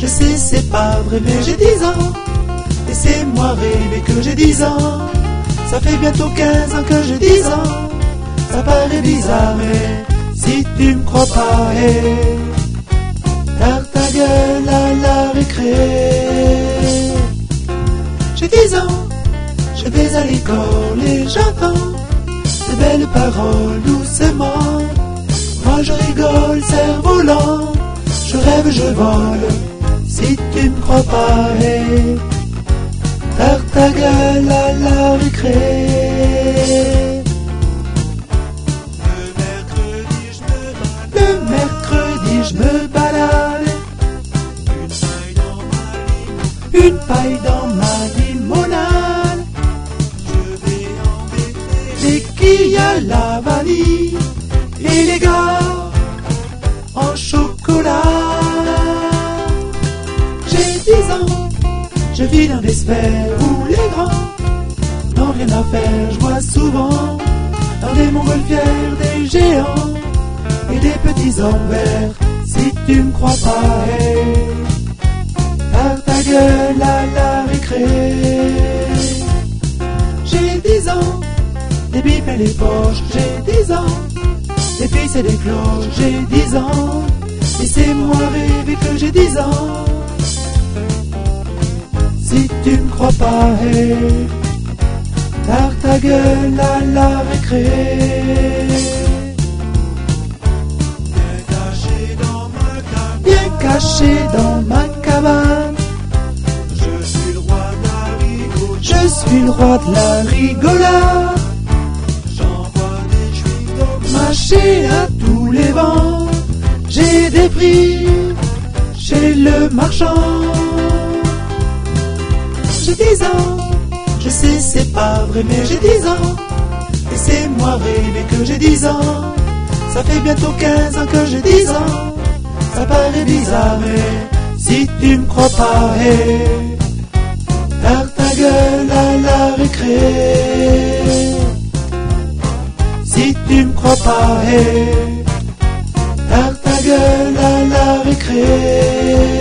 Je sais c'est pas vrai mais j'ai 10 ans. Laissez-moi rêver que j'ai 10 ans. Ça fait bientôt 15 ans que j'ai 10 ans. Ça paraît bizarre mais si tu me crois pas, hey, tarte ta gueule à la récré. J'ai 10 ans, je vais à l'école et j'entends de belles paroles doucement. Moi je rigole, cerf-volant, je rêve, je vole. Si tu me crois pas, hey, tarte ta gueule à la récré. Le mercredi je me balade, une paille dans ma limonade. Je vais embêter les quilles à la vanille et les gars en chocolat. J'ai 10 ans, je vis dans des sphères où les grands n'ont rien à faire. Je vois souvent dans des montgolfières des géants et des petits hommes verts. Si tu me crois pas, hey, tarte ta gueule à la récré. J'ai 10 ans, des bips et les poches. J'ai 10 ans, des fils et des cloches. J'ai 10 ans, laissez-moi rêver que j'ai 10 ans. Si tu me crois pas, hey, tarte ta gueule à la récré. Bien caché dans ma cabane, je suis le roi de la rigolade. Je suis le roi de la rigolade. J'envoie des chewing-gums mâchés à tous les vents. J'ai des prix chez le marchand. J'ai 10 ans, je sais c'est pas vrai mais j'ai 10 ans. Laissez-moi rêver que j'ai 10 ans. Ça fait bientôt 15 ans que j'ai 10 ans. Ça paraît bizarre mais si tu me crois pas, hey, tarte ta gueule à la récré. Si tu me crois pas, hey, tarte ta gueule à la récré.